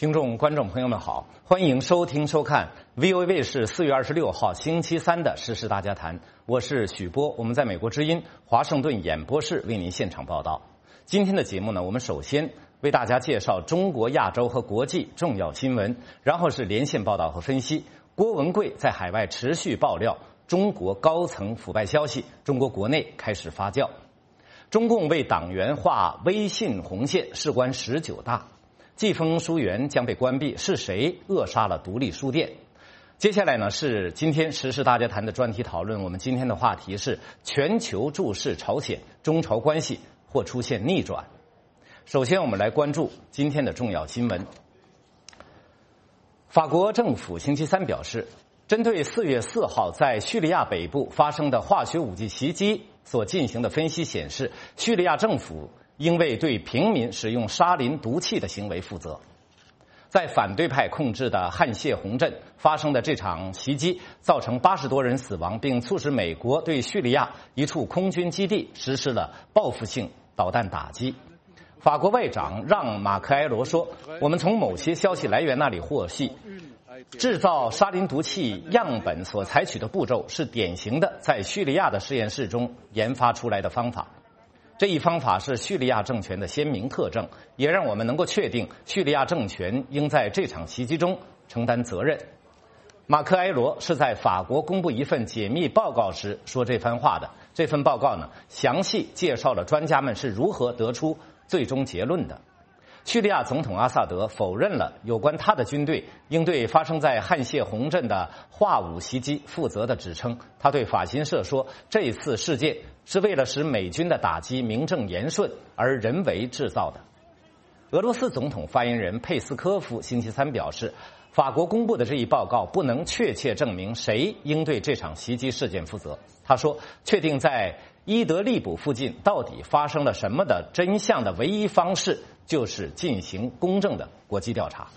听众、观众朋友们好，欢迎收听收看 VOA 卫视4月26号星期三的时事大家谈，我是许波，我们在美国之音华盛顿演播室为您现场报道。今天的节目呢，我们首先为大家介绍中国、亚洲和国际重要新闻，然后是连线报道和分析。郭文贵在海外持续爆料中国高层腐败消息，中国国内开始发酵。中共为党员画微信红线，事关19大。季风书园将被关闭，是谁扼杀了独立书店？接下来呢是今天时事大家谈的专题讨论。我们今天的话题是全球注视朝鲜，中朝关系或出现逆转。首先我们来关注今天的重要新闻。法国政府星期三表示，针对4月4号在叙利亚北部发生的化学武器袭击所进行的分析显示，叙利亚政府应为对平民使用沙林毒气的行为负责。在反对派控制的汉谢洪镇发生的这场袭击，造成80多人死亡，并促使美国对叙利亚一处空军基地实施了报复性导弹打击。法国外长让·马克埃罗说，我们从某些消息来源那里获悉，制造沙林毒气样本所采取的步骤是典型的在叙利亚的实验室中研发出来的方法。这一方法是叙利亚政权的鲜明特征，也让我们能够确定叙利亚政权应在这场袭击中承担责任。马克埃罗是在法国公布一份解密报告时说这番话的。这份报告呢，详细介绍了专家们是如何得出最终结论的。叙利亚总统阿萨德否认了有关他的军队应对发生在汉谢洪镇的化武袭击负责的指称。他对法新社说，这一次事件是为了使美军的打击名正言顺而人为制造的。俄罗斯总统发言人佩斯科夫星期三表示，法国公布的这一报告不能确切证明谁应对这场袭击事件负责。他说，确定在伊德利卜附近到底发生了什么的真相的唯一方式就是进行公正的国际调查。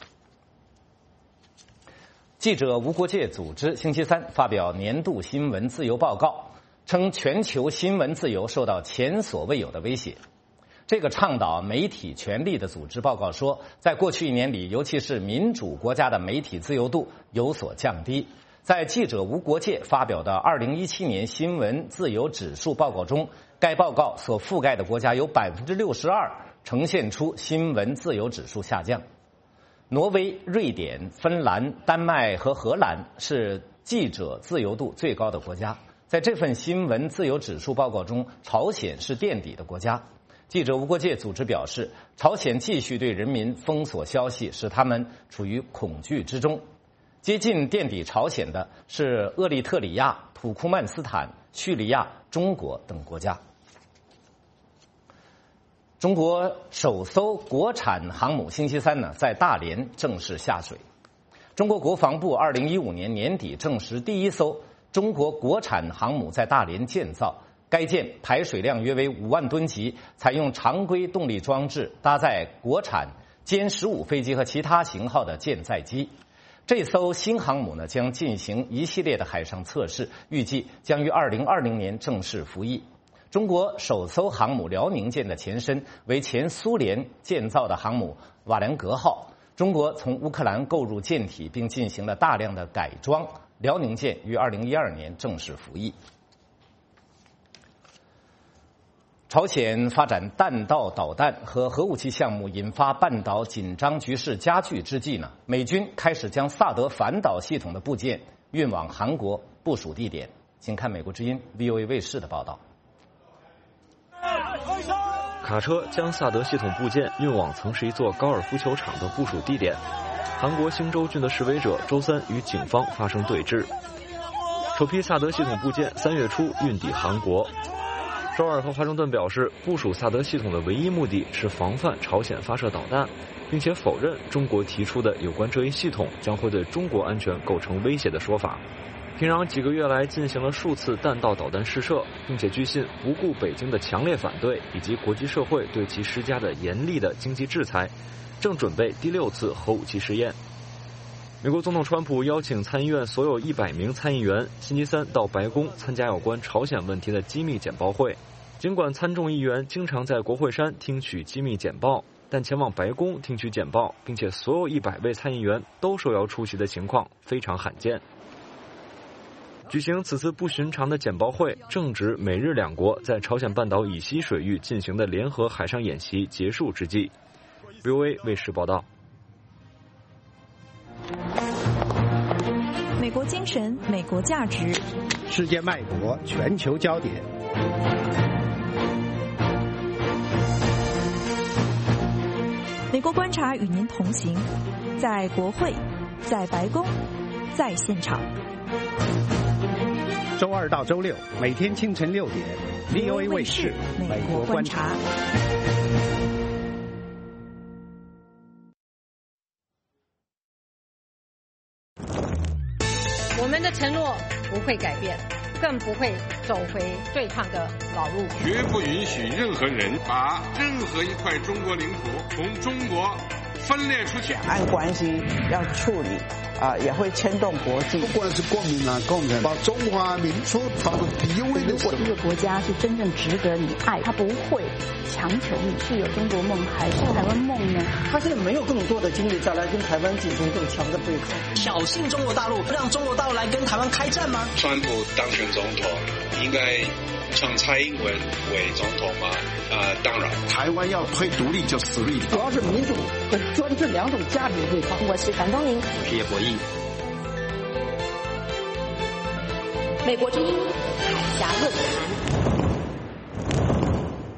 记者无国界组织星期三发表年度新闻自由报告，称全球新闻自由受到前所未有的威胁。这个倡导媒体权利的组织报告说，在过去1年里，尤其是民主国家的媒体自由度有所降低。在记者无国界发表的2017年新闻自由指数报告中，该报告所覆盖的国家有62%呈现出新闻自由指数下降。挪威、瑞典、芬兰、丹麦和荷兰是记者自由度最高的国家。在这份新闻自由指数报告中，朝鲜是垫底的国家。记者无国界组织表示，朝鲜继续对人民封锁消息，使他们处于恐惧之中。接近垫底朝鲜的是厄立特里亚、土库曼斯坦、叙利亚、中国等国家。中国首艘国产航母星期三呢，在大连正式下水。中国国防部2015年年底证实，第一艘中国国产航母在大连建造。该舰排水量约为5万吨级，采用常规动力装置，搭载国产歼15飞机和其他型号的舰载机。这艘新航母呢，将进行一系列的海上测试，预计将于2020年正式服役。中国首艘航母辽宁舰的前身为前苏联建造的航母瓦良格号。中国从乌克兰购入舰体，并进行了大量的改装。辽宁舰于2012年正式服役。朝鲜发展弹道导弹和核武器项目，引发半岛紧张局势加剧之际呢，美军开始将萨德反导系统的部件运往韩国部署地点。请看美国之音 VOA 卫视的报道。 卡车将萨德系统部件运往曾是一座高尔夫球场的部署地点。韩国兴州郡的示威者周三与警方发生对峙。首批萨德系统部件3月初运抵韩国。周二和华盛顿表示，部署萨德系统的唯一目的是防范朝鲜发射导弹，并且否认中国提出的有关这一系统将会对中国安全构成威胁的说法。平壤几个月来进行了数次弹道导弹试射，并且据信不顾北京的强烈反对以及国际社会对其施加的严厉的经济制裁，正准备第6次核武器试验。美国总统川普邀请参议院所有100名参议员星期三到白宫参加有关朝鲜问题的机密简报会。尽管参众议员经常在国会山听取机密简报， 但前往白宫听取简报，并且所有100位参议员都受邀出席的情况非常罕见。举行此次不寻常的简报会，正值美日两国在朝鲜半岛以西水域进行的联合海上演习结束之际。VOA 卫视报道。 美国精神，美国价值， 世界脉搏，全球焦点。 美国观察与您同行，在国会，在白宫，在现场。 周2到周6，每天清晨6点 ，VOA 卫视美国观察。 我们的承诺不会改变，更不会走回对抗的老路。 绝不允许任何人把任何一块中国领土从中国分裂出去。 按关系要处理也会牵动国际。 不管是国民党、共产党，把中华民族放到第一位的时候。 如果一个国家是真正值得你爱，他不会强求你是有中国梦还是台湾梦呢？ 他现在没有更多的精力再来跟台湾进行更强的对抗， 挑衅中国大陆，让中国大陆来跟台湾开战吗？ 川普当选总统，应该让蔡英文为总统吗？当然。 台湾要推独立就实力。 主要是民主和专制两种价值对抗。 我是樊东宁， 我是叶博弈。 美国之音海峡论坛。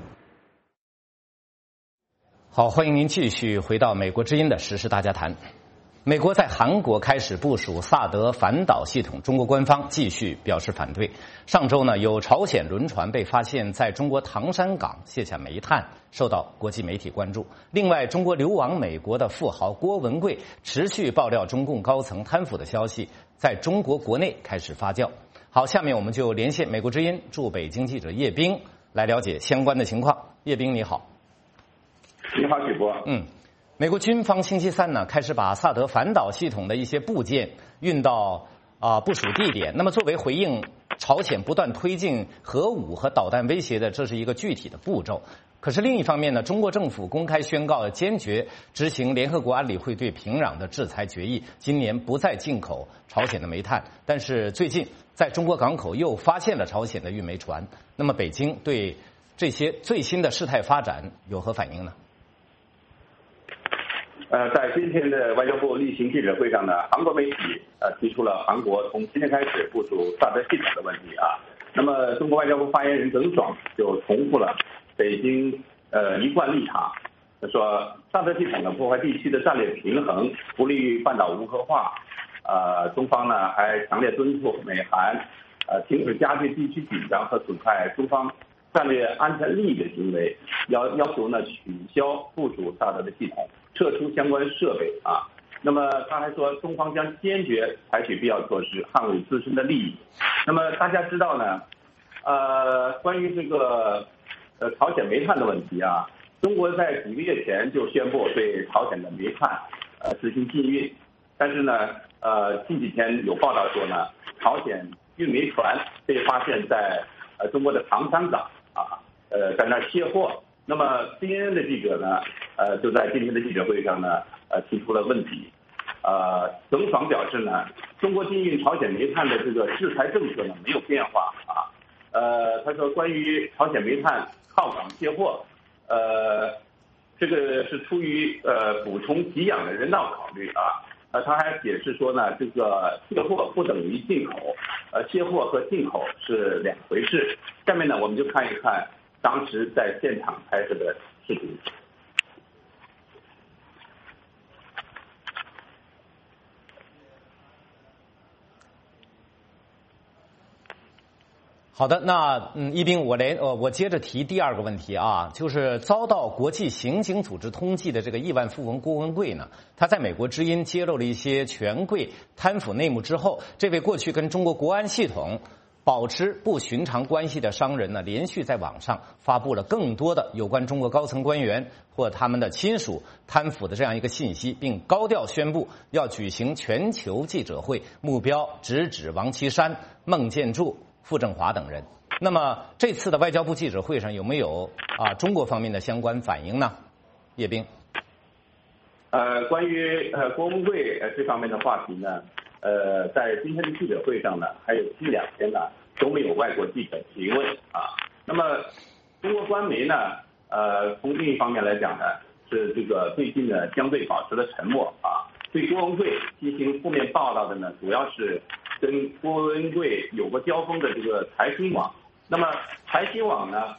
好，欢迎您继续回到美国之音的时事大家谈。美国在韩国开始部署萨德反导系统，中国官方继续表示反对。上周呢，有朝鲜轮船被发现在中国唐山港卸下煤炭，受到国际媒体关注。另外，中国流亡美国的富豪郭文贵持续爆料中共高层贪腐的消息，在中国国内开始发酵。好，下面我们就连线美国之音驻北京记者叶冰来了解相关的情况。叶冰，你好。 你好，许博。 美国军方星期三呢开始把萨德反导系统的一些部件运到部署地点。那么作为回应朝鲜不断推进核武和导弹威胁的，这是一个具体的步骤。可是另一方面呢，中国政府公开宣告坚决执行联合国安理会对平壤的制裁决议，今年不再进口朝鲜的煤炭。但是最近在中国港口又发现了朝鲜的运煤船。那么北京对这些最新的事态发展有何反应呢？ 在今天的外交部例行记者会上呢，韩国媒体提出了韩国从今天开始部署萨德系统的问题啊。那么中国外交部发言人耿爽就重复了北京一贯立场，说萨德系统呢破坏地区的战略平衡，不利于半岛无核化。中方呢还强烈敦促美韩停止加剧地区紧张和损害中方战略安全利益的行为，要求呢取消部署萨德的系统，撤出相关设备啊。那么他还说，中方将坚决采取必要措施，捍卫自身的利益。那么大家知道呢，关于这个朝鲜煤炭的问题啊，中国在几个月前就宣布对朝鲜的煤炭实行禁运，但是呢，近几天有报道说呢，朝鲜运煤船被发现在中国的唐山港在那儿卸货。那么 CNN 的记者呢，就在今天的记者会上呢，提出了问题。耿爽表示呢，中国禁运朝鲜煤炭的这个制裁政策呢没有变化啊。他说关于朝鲜煤炭靠港卸货，这个是出于补充给养的人道考虑啊。他还解释说呢，这个卸货不等于进口，卸货和进口是两回事。下面呢，我们就看一看当时在现场拍摄的视频。 好的，那一冰，我接着提第二个问题啊，就是遭到国际刑警组织通缉的这个亿万富翁郭文贵呢，他在美国之音揭露了一些权贵贪腐内幕之后，这位过去跟中国国安系统保持不寻常关系的商人呢，连续在网上发布了更多的有关中国高层官员或他们的亲属贪腐的这样一个信息，并高调宣布要举行全球记者会，目标直指王岐山、孟建柱、傅政华等人。那么这次的外交部记者会上有没有中国方面的相关反应呢？叶冰。 关于郭文贵这方面的话题呢，在今天的记者会上呢，还有近2天呢都没有外国记者提问啊。那么中国官媒呢，从另一方面来讲呢，是这个最近呢相对保持了沉默啊。对郭文贵进行负面报道的呢，主要是跟郭文贵有过交锋的这个财新网。那么财新网呢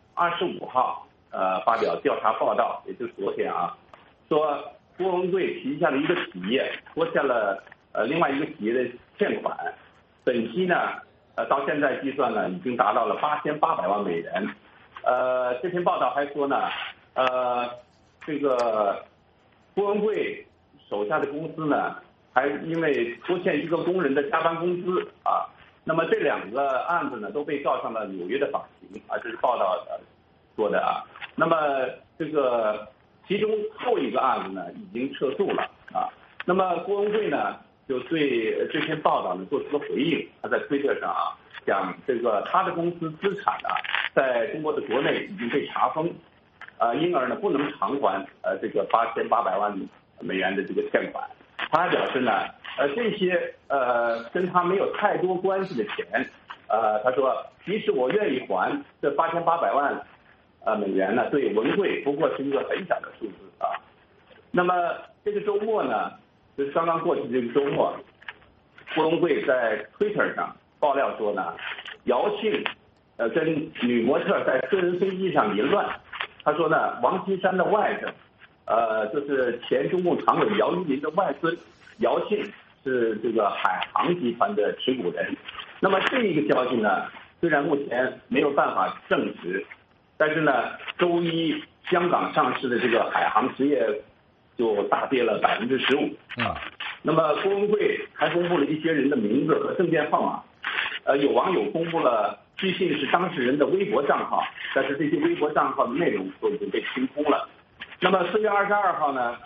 ，25号发表调查报道，也就是昨天啊，说郭文贵旗下的一个企业拖欠了另外一个企业的欠款，本期呢到现在计算呢已经达到了8800万美元。这篇报道还说呢，这个郭文贵手下的公司呢，还因为拖欠一个工人的加班工资啊，那么这2个案子呢都被告上了纽约的法庭啊，这是报道说的啊。那么这个其中后一个案子呢已经撤诉了啊。那么郭文贵呢就对这篇报道呢做出了回应，他在推特上啊讲这个他的公司资产啊在中国的国内已经被查封，因而呢不能偿还这个8800万美元的这个欠款。他还表示呢，这些跟他没有太多关系的钱，他说即使我愿意还这8800万美元呢，对文贵不过是一个很小的数字啊。那么这个周末呢，就是刚刚过去这个周末，郭文贵在 Twitter 上爆料说呢，姚庆跟女模特在私人飞机上淫乱。他说呢，王岐山的外甥，就是前中共常委姚依林的外孙姚庆是这个海航集团的持股人。那么这一个消息呢，虽然目前没有办法证实，但是呢，周一香港上市的这个海航实业就大跌了15%啊。那么郭文贵还公布了一些人的名字和证件号码，有网友公布了据信是当事人的微博账号，但是这些微博账号的内容都已经被清空了。那么4月22号呢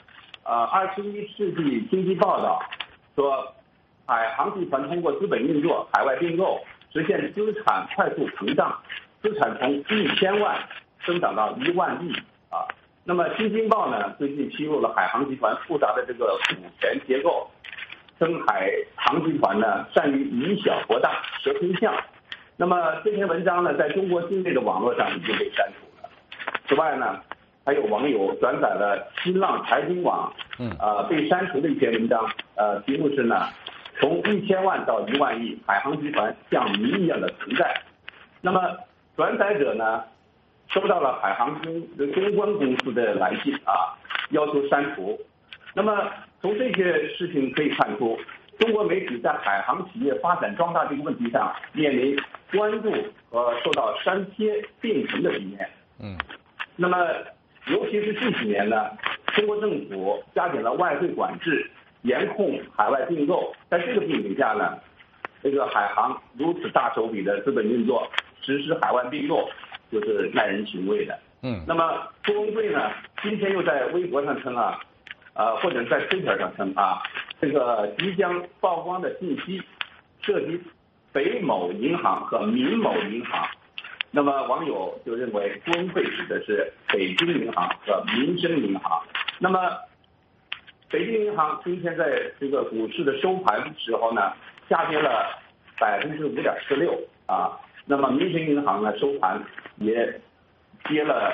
，21世纪经济报道说，海航集团通过资本运作、海外并购，实现资产快速膨胀，资产从1000万增长到1万亿啊。那么新京报呢，最近披露了海航集团复杂的这个股权结构，称海航集团呢善于以小博大、蛇吞象。那么这篇文章呢，在中国境内的网络上已经被删除了。此外呢，还有网友转载了新浪财经网被删除的一篇文章，题目是呢，从1000万到1万亿，海航集团像谜一样的存在。那么转载者呢，收到了海航公关公司的来信啊，要求删除。那么从这些事情可以看出，中国媒体在海航企业发展壮大这个问题上面临关注和受到删帖并存的局面。那么尤其是近几年呢，中国政府加紧了外汇管制，严控海外并购，在这个背景下呢，这个海航如此大手笔的资本运作，实施海外并购，就是耐人寻味的。那么郭文贵呢，今天又在微博上称啊，或者在推特上称啊，这个即将曝光的信息涉及北某银行和民某银行。那么网友就认为郭文贵指的是北京银行和民生银行。那么北京银行今天在这个股市的收盘时候呢，下跌了5.46%啊。那么民生银行呢，收盘也跌了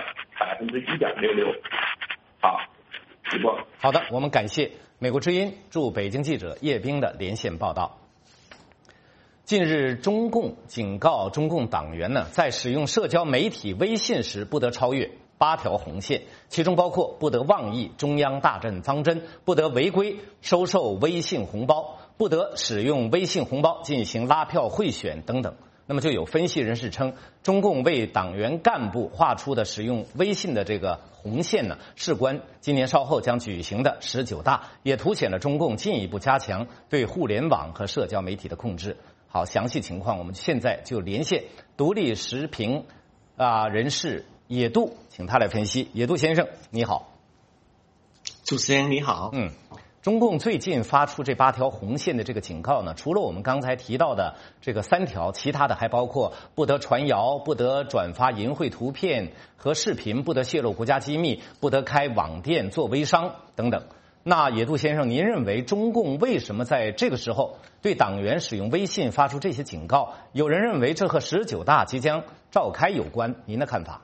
1.66%。好，主播。 好的，我们感谢美国之音驻北京记者叶冰的连线报道。近日，中共警告中共党员呢，在使用社交媒体微信时不得超越8条红线，其中包括不得妄议中央大政方针，不得违规收受微信红包，不得使用微信红包进行拉票贿选等等。那么就有分析人士称，中共为党员干部画出的使用微信的这个红线呢，事关今年稍后将举行的19大，也凸显了中共进一步加强对互联网和社交媒体的控制。好，详细情况我们现在就连线独立时评人士野渡，请他来分析。野渡先生，你好。 主持人你好。 中共最近发出这8条红线的这个警告呢，除了我们刚才提到的这个3条，其他的还包括不得传谣、不得转发淫秽图片和视频、不得泄露国家机密、不得开网店做微商等等。 那野渡先生，您认为中共为什么在这个时候对党员使用微信发出这些警告？有人认为这和19大即将召开有关，您的看法？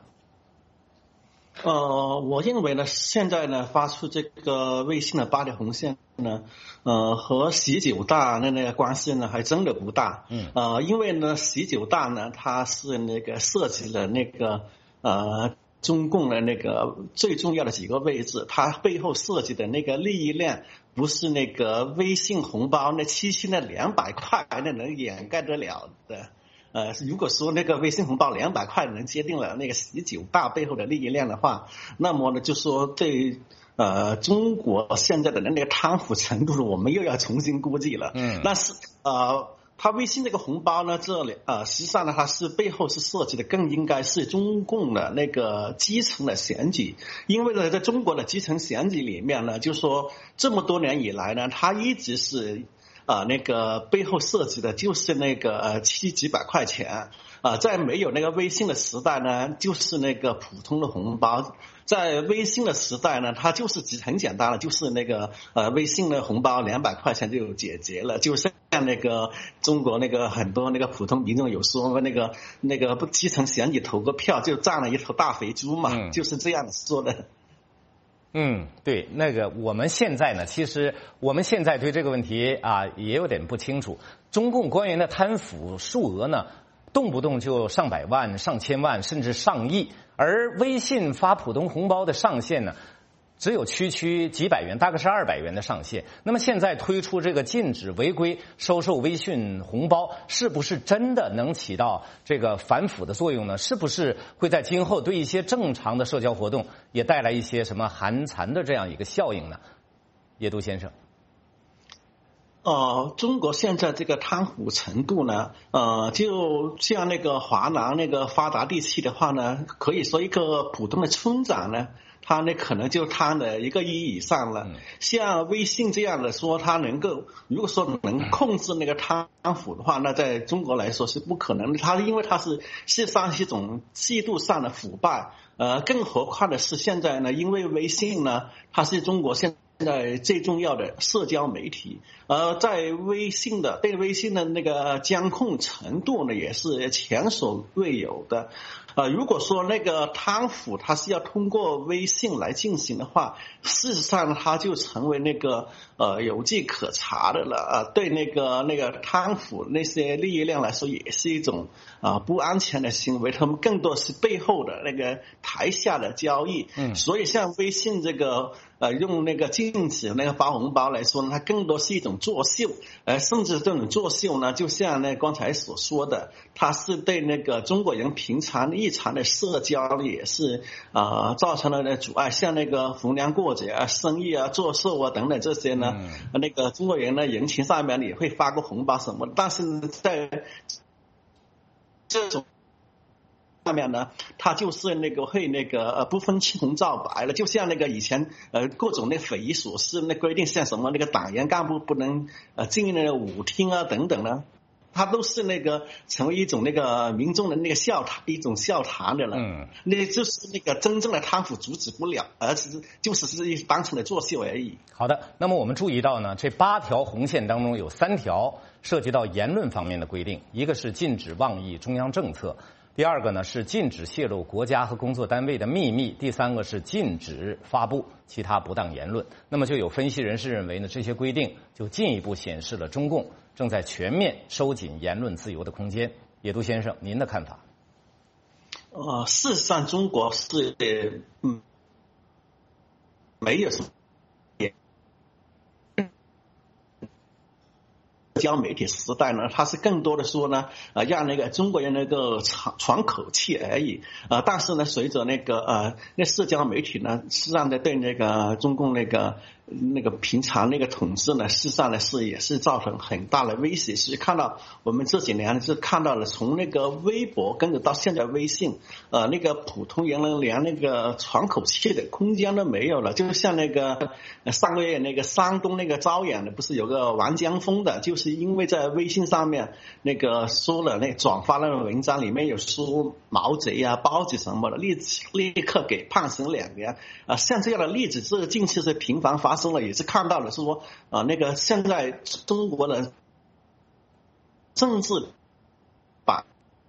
我认为呢，现在呢发出这个微信的8条红线呢，和19大那个关系呢还真的不大。因为呢19大呢它是那个涉及了那个中共的那个最重要的几个位置，它背后涉及的那个利益链，不是那个微信红包那期的200块那能掩盖得了的。如果说那个微信红包200块能决定了那个19大背后的利益链的话，那么呢就说对中国现在的那个贪腐程度，我们又要重新估计了。但是他微信这个红包呢，这里实际上呢，它是背后是涉及的，更应该是中共的那个基层的选举，因为呢，在中国的基层选举里面呢，就说这么多年以来呢，它一直是那个背后涉及的就是那个几百块钱。在没有那个微信的时代呢，就是那个普通的红包。在微信的时代呢，它就是很简单了，就是那个微信的红包200块钱就解决了，就像那个中国那个很多那个普通民众有说那个基层选举投个票就占了一头大肥猪嘛，就是这样说的。 对，那个我们现在呢，其实我们现在对这个问题也有点不清楚。中共官员的贪腐数额呢，动不动就上百万、上千万，甚至上亿。而微信发普通红包的上限呢，只有区几百元，大概是200元的上限。那么现在推出这个禁止违规收受微信红包，是不是真的能起到这个反腐的作用呢？是不是会在今后对一些正常的社交活动也带来一些什么寒蝉的这样一个效应呢？野渡先生。 中国现在这个贪腐程度呢，就像那个华南那个发达地区的话呢，可以说一个普通的村长呢，他呢可能就贪了1个亿以上了。像微信这样的说，他能够如果说能控制那个贪腐的话，那在中国来说是不可能的。他因为他是事实上是一种制度上的腐败，更何况的是现在呢，因为微信呢，它是中国现在最重要的社交媒体，在对微信的那个监控程度呢，也是前所未有的。如果说那个贪腐它是要通过微信来进行的话，事实上它就成为那个有迹可查的了。对那个贪腐那些利益链来说，也是一种不安全的行为，他们更多是背后的那个台下的交易。所以像微信这个用那个禁止那个发红包来说呢，它更多是一种作秀，甚至这种作秀呢，就像那刚才所说的，它是对那个中国人平常日常的社交也是造成了阻碍，像那个逢年过节生意做寿等等这些呢，那个中国人呢人情上面也会发个红包什么的，但是在这种下面呢，他就是那个会那个不分青红皂白了，就像那个以前各种那匪夷所思那规定，像什么那个党员干部不能进那个舞厅等等呢，它都是那个成为一种那个民众的那个一种笑谈的了。那就是那个真正的贪腐阻止不了，而是就是一单纯的作秀而已。 好的，那么我们注意到呢，这8条红线当中有3条涉及到言论方面的规定，一个是禁止妄议中央政策。第2个呢是禁止泄露国家和工作单位的秘密，第3个是禁止发布其他不当言论。那么就有分析人士认为呢，这些规定就进一步显示了中共正在全面收紧言论自由的空间。野渡先生，您的看法？ 事实上，中国是没有什么社交媒体时代呢，它是更多的说呢，让那个中国人那个喘口气而已。但是呢，随着那个那社交媒体呢，实际上的对那个中共那个平常那个统治呢，事实上呢也是造成很大的威胁。所以看到我们这几年是看到了，从那个微博跟着到现在微信，那个普通人连那个喘口气的空间都没有了。就像那个上个月那个山东那个招远的，不是有个王江峰的，就是因为在微信上面那个说了转发那个文章，里面有说毛贼包子什么的，立刻给判刑2年。像这样的例子，这个近期是频繁发发生了，也是看到了，是说那个现在中国的政治把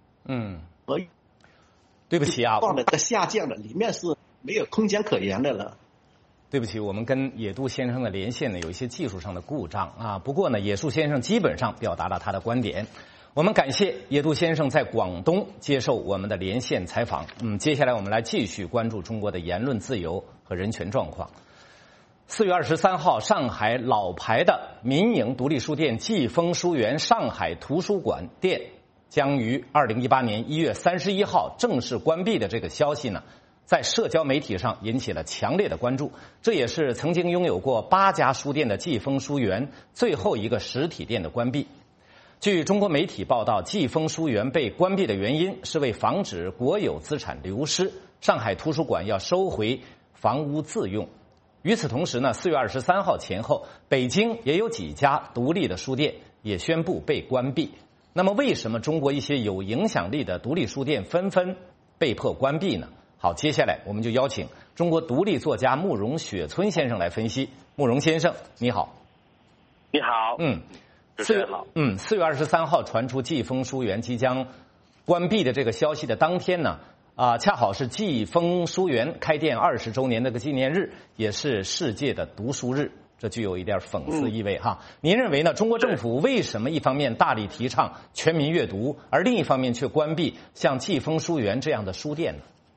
对不起啊， 下降的，里面是没有空间可言的了。 对不起，我们跟野渡先生的连线呢有一些技术上的故障啊。不过呢，野渡先生基本上表达了他的观点。我们感谢野渡先生在广东接受我们的连线采访。接下来我们来继续关注中国的言论自由和人权状况。4月23号，上海老牌的民营独立书店季风书园上海图书馆店将于2018年1月31号正式关闭的这个消息呢，在社交媒体上引起了强烈的关注。这也是曾经拥有过8家书店的季风书园最后一个实体店的关闭。据中国媒体报道，季风书园被关闭的原因是为防止国有资产流失，上海图书馆要收回房屋自用。与此同时呢，4月23号前后，北京也有几家独立的书店也宣布被关闭。那么为什么中国一些有影响力的独立书店纷纷被迫关闭呢？好，接下来我们就邀请中国独立作家慕容雪村先生来分析。慕容先生，你好。 你好。 4月23号传出季风书园即将关闭的这个消息的当天呢，恰好是季风书园开店20周年的个纪念日，也是世界的读书日，这具有一点讽刺意味哈。您认为呢？中国政府为什么一方面大力提倡全民阅读，而另一方面却关闭像季风书园这样的书店呢？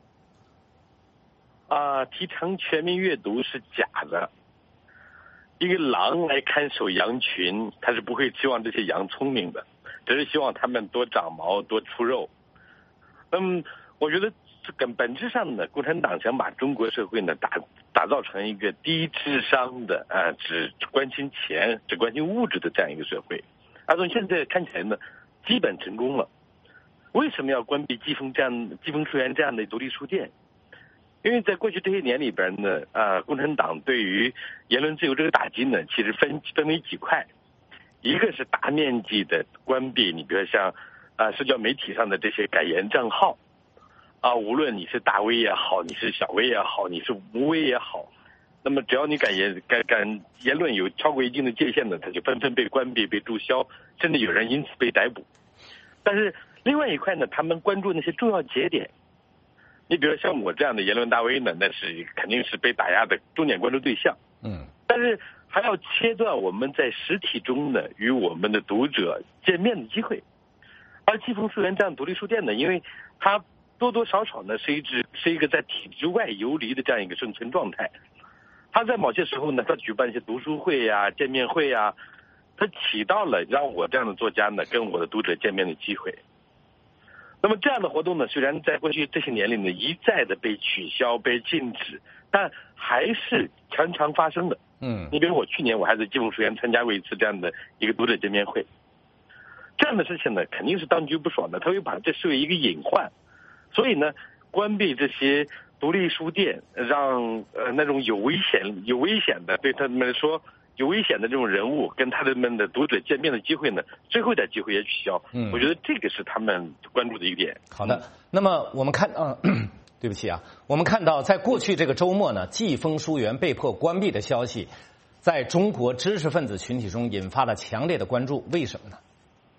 提倡全民阅读是假的。一个狼来看守羊群，他是不会期望这些羊聪明的，只是希望他们多长毛多出肉。我觉得本质上呢，共产党想把中国社会呢打造成一个低智商的只关心钱只关心物质的这样一个社会，而从现在看起来呢基本成功了。为什么要关闭季风书园这样的独立书店？因为在过去这些年里边呢，共产党对于言论自由这个打击呢，其实分为几块，一个是大面积的关闭，你比如像社交媒体上的这些改言账号，无论你是大 V 也好，你是小 V 也好，你是无 V 也好，那么只要你敢言论有超过一定的界限的，它就纷纷被关闭、被注销，甚至有人因此被逮捕。但是另外一块呢，他们关注那些重要节点。你比如像我这样的言论大 V 呢，那是肯定是被打压的重点关注对象。但是还要切断我们在实体中呢与我们的读者见面的机会。而季风书园这样独立书店呢，因为它多多少少呢是一个在体制外游离的这样一个生存状态。它在某些时候呢，它举办一些读书会呀、见面会呀，它起到了让我这样的作家呢跟我的读者见面的机会。那么这样的活动呢，虽然在过去这些年里呢一再的被取消、被禁止，但还是常常发生的。你比如我去年我还在季风书园参加过一次这样的一个读者见面会，这样的事情呢肯定是当局不爽的，他会把这视为一个隐患，所以呢关闭这些独立书店，让那种有危险的对他们说有危险的这种人物跟他们的读者见面的机会呢，最后一点机会也取消。我觉得这个是他们关注的一个点。 好的，那么我们看对不起啊，我们看到在过去这个周末呢，季风书园被迫关闭的消息，在中国知识分子群体中引发了强烈的关注，为什么呢？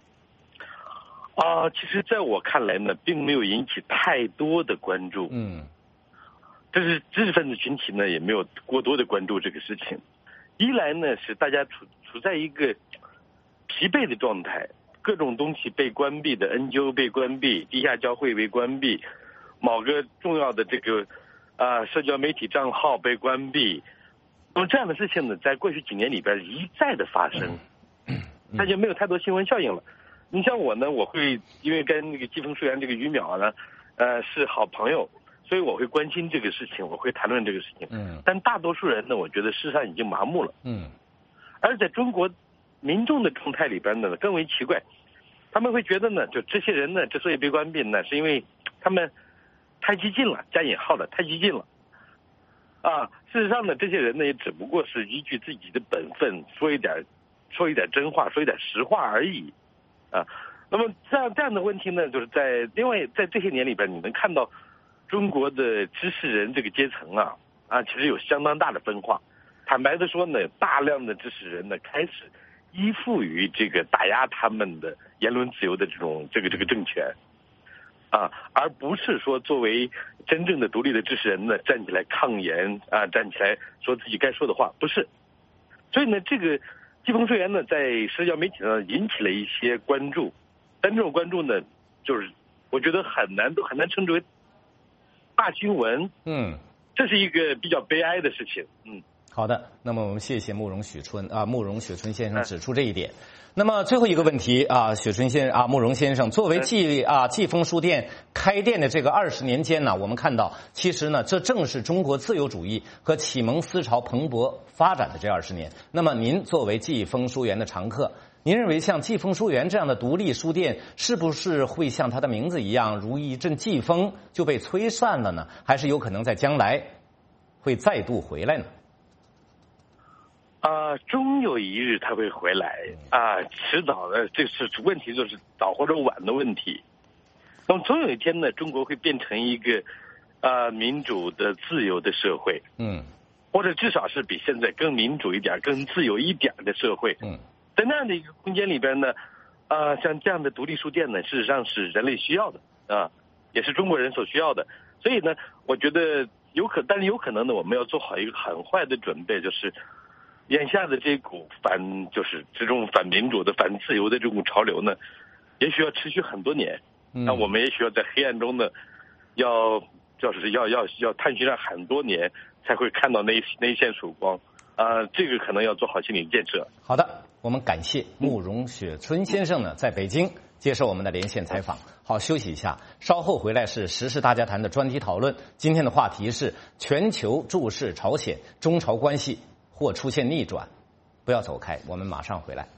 其实在我看来呢，并没有引起太多的关注。这是知识分子群体呢也没有过多的关注这个事情。一来呢是大家处在一个疲惫的状态，各种东西被关闭的 NGO 被关闭，地下教会被关闭，某个重要的这个社交媒体账号被关闭。那么这样的事情呢，在过去几年里边一再的发生，那就没有太多新闻效应了。你像我呢，我会因为跟那个季风书园这个于淼呢，是好朋友，所以我会关心这个事情，我会谈论这个事情。但大多数人呢，我觉得事实上已经麻木了。而在中国民众的状态里边呢，更为奇怪，他们会觉得呢，就这些人呢，之所以被关闭呢，是因为他们太激进了，加引号的太激进了。事实上呢，这些人呢，也只不过是依据自己的本分，说一点真话，说一点实话而已。那么这样的问题呢，就是在这些年里边，你能看到中国的知识人这个阶层其实有相当大的分化。 坦白的说呢，大量的支持人呢开始依附于这个打压他们的言论自由的这个政权，而不是说作为真正的独立的支持人呢站起来抗言站起来说自己该说的话，不是。所以呢，这个季风书言呢在社交媒体上引起了一些关注，但这种关注呢，就是我觉得很难称之为大新闻。这是一个比较悲哀的事情。 好的，那么我们谢谢慕容雪春先生指出这一点。那么最后一个问题慕容先生，作为季风书店开店的这个20年间呢，我们看到其实呢，这正是中国自由主义和启蒙思潮蓬勃发展的这20年。那么您作为季风书园的常客，您认为像季风书园这样的独立书店，是不是会像它的名字一样，如一阵季风就被吹散了呢？还是有可能在将来会再度回来呢？ 终有一日他会回来迟早的，这是问题，就是早或者晚的问题。那么总有一天呢，中国会变成一个民主的自由的社会，或者至少是比现在更民主一点、更自由一点的社会。在那样的一个空间里边呢，像这样的独立书店呢，事实上是人类需要的也是中国人所需要的。所以呢，我觉得但是有可能呢，我们要做好一个很坏的准备，就是眼下的这股就是这种反民主的、反自由的这股潮流呢，也许要持续很多年。那我们也需要在黑暗中呢，要探寻上很多年，才会看到那一线曙光。这个可能要做好心理建设。 好的，我们感谢慕容雪春先生呢，在北京接受我们的连线采访。好，休息一下，稍后回来是时事大家谈的专题讨论。今天的话题是全球注视朝鲜，中朝关系或出现逆转。不要走开，我们马上回来。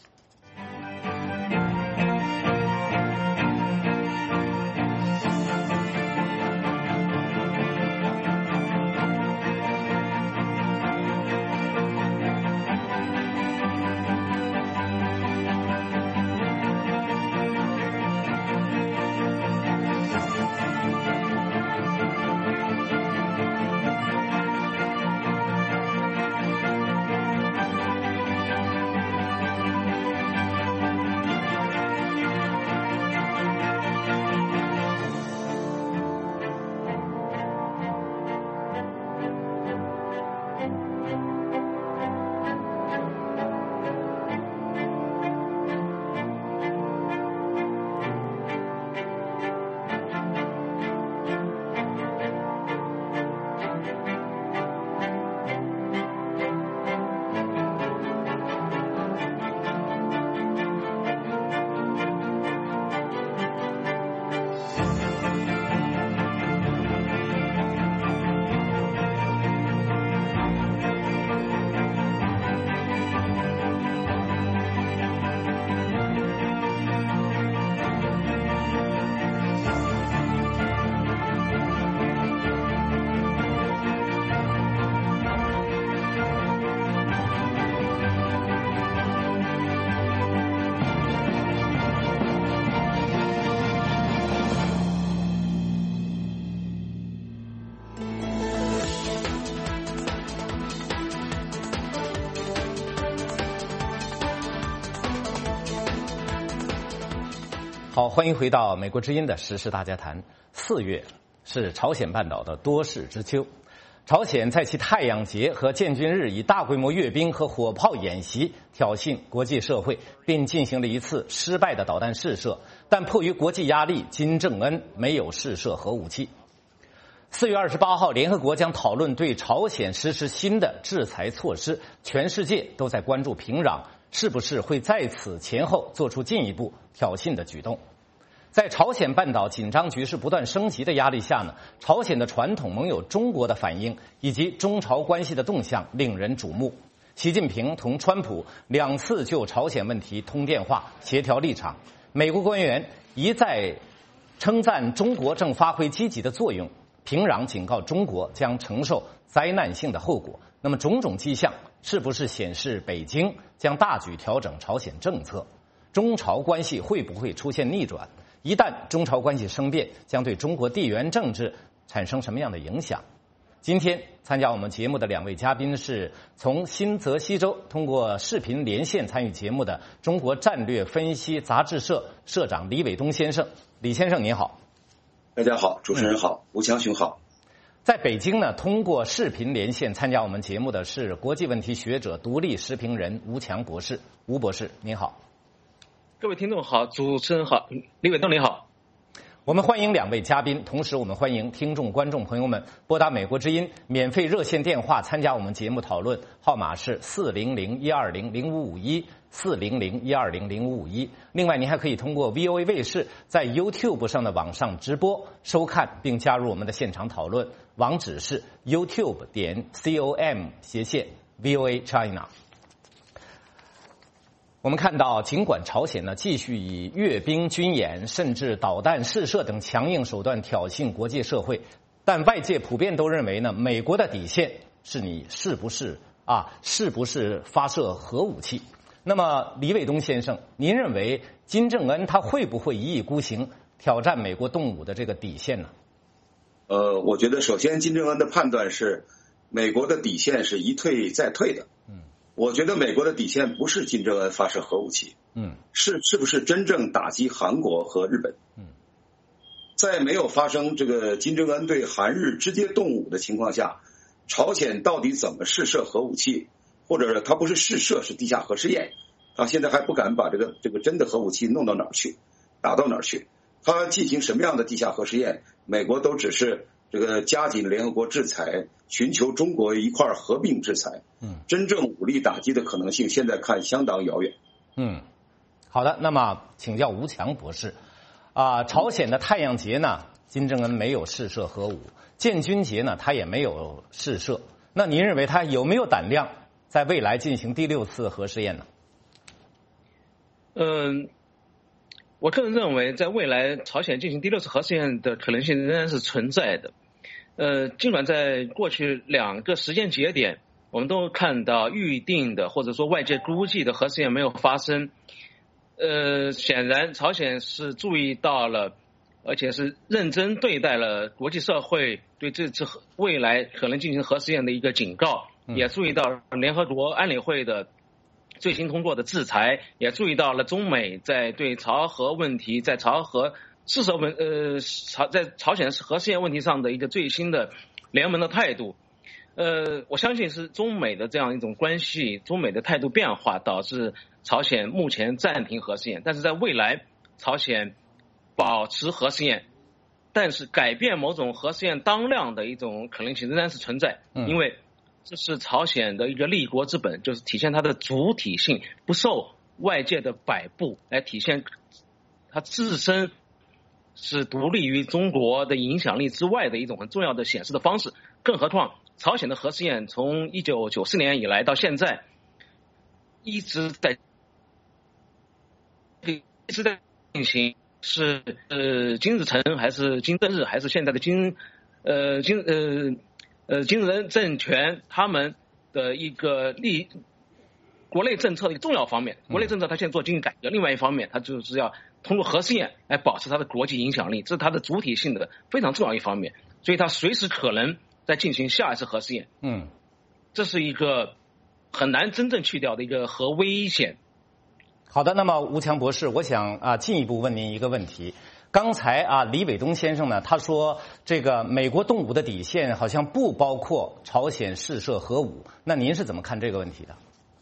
好，欢迎回到美国之音的时事大家谈。4月是朝鲜半岛的多事之秋，朝鲜在其太阳节和建军日以大规模阅兵和火炮演习挑衅国际社会，并进行了一次失败的导弹试射，但迫于国际压力，金正恩没有试射核武器。4月28号，联合国将讨论对朝鲜实施新的制裁措施，全世界都在关注平壤是不是会在此前后做出进一步挑衅的举动。在朝鲜半岛紧张局势不断升级的压力下呢，朝鲜的传统盟友中国的反应以及中朝关系的动向令人瞩目。习近平同川普2次就朝鲜问题通电话协调立场，美国官员一再称赞中国正发挥积极的作用，平壤警告中国将承受灾难性的后果。那么种种迹象是不是显示北京将大举调整朝鲜政策？中朝关系会不会出现逆转？一旦中朝关系生变，将对中国地缘政治产生什么样的影响？ 今天参加我们节目的2位嘉宾是从新泽西州通过视频连线参与节目的中国战略分析杂志社社长李伟东先生。李先生您好。 大家好，主持人好，吴强兄好。 在北京呢，通过视频连线参加我们节目的是国际问题学者、独立时评人吴强博士。吴博士您好。 各位听众好，主持人好，李伟东你好。 我们欢迎2位嘉宾，同时我们欢迎听众观众朋友们拨打美国之音免费热线电话参加我们节目讨论，号码是400-120-0551 400-120-0551。另外您还可以通过 VOA 卫视在 YouTube 上的网上直播收看并加入我们的现场讨论，网址是 youtube.com/VOA China。我们看到，尽管朝鲜呢继续以阅兵军演甚至导弹试射等强硬手段挑衅国际社会，但外界普遍都认为呢，美国的底线是你是不是发射核武器。那么李伟东先生，您认为金正恩他会不会一意孤行挑战美国动武的这个底线呢？ 我觉得首先金正恩的判断是美国的底线是一退再退的。我觉得美国的底线不是金正恩发射核武器，是不是真正打击韩国和日本？在没有发生这个金正恩对韩日直接动武的情况下，朝鲜到底怎么试射核武器，或者他不是试射，是地下核试验，他现在还不敢把这个真的核武器弄到哪儿去，打到哪儿去？他进行什么样的地下核试验，美国都只是这个加紧联合国制裁，寻求中国一块合并制裁。真正武力打击的可能性现在看相当遥远。 好的，那么请教吴强博士，朝鲜的太阳节呢，金正恩没有试射核武；建军节呢，他也没有试射。那您认为他有没有胆量在未来进行第6次核试验呢？ 我个人认为，在未来朝鲜进行第6次核试验的可能性仍然是存在的。尽管在过去2个时间节点，我们都看到预定的或者说外界估计的核试验没有发生。显然朝鲜是注意到了，而且是认真对待了国际社会对这次未来可能进行核试验的一个警告，也注意到联合国安理会的最新通过的制裁，也注意到了中美在对朝核问题，在朝核试射在朝鲜核试验问题上的一个最新的联盟的态度。我相信是中美的这样一种关系，中美的态度变化导致朝鲜目前暂停核试验，但是在未来朝鲜保持核试验，但是改变某种核试验当量的一种可能性仍然是存在，因为这是朝鲜的一个立国之本，就是体现它的主体性，不受外界的摆布，来体现它自身是独立于中国的影响力之外的一种很重要的显示的方式。更何况朝鲜的核试验从1994年以来到现在一直在进行，是金日成还是金正日还是现在的金正政权他们的一个国内政策的一个重要方面。国内政策它现在做经济改革，另外一方面它就是要通过核试验来保持它的国际影响力，这是它的主体性的非常重要一方面，所以它随时可能在进行下一次核试验。这是一个很难真正去掉的一个核危险。 好的，那么吴强博士，我想进一步问您一个问题。刚才李伟东先生呢，他说这个美国动武的底线好像不包括朝鲜试射核武，那您是怎么看这个问题的？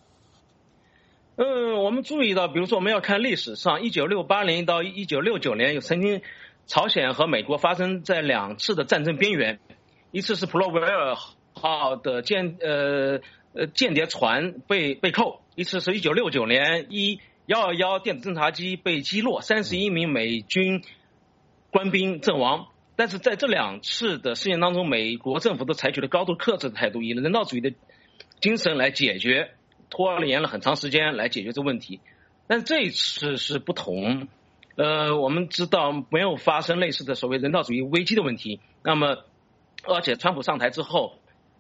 我们注意到，比如说我们要看历史上1968年到1969年有曾经朝鲜和美国发生在2次的战争边缘，一次是普洛维尔号的间谍船被扣，一次是1969年121电子侦察机被击落，31名美军官兵阵亡。但是在这2次的试验当中，美国政府都采取了高度克制的态度，以人道主义的精神来解决，拖延了很长时间来解决这问题。但这一次是不同，我们知道没有发生类似的所谓人道主义危机的问题。那么而且川普上台之后，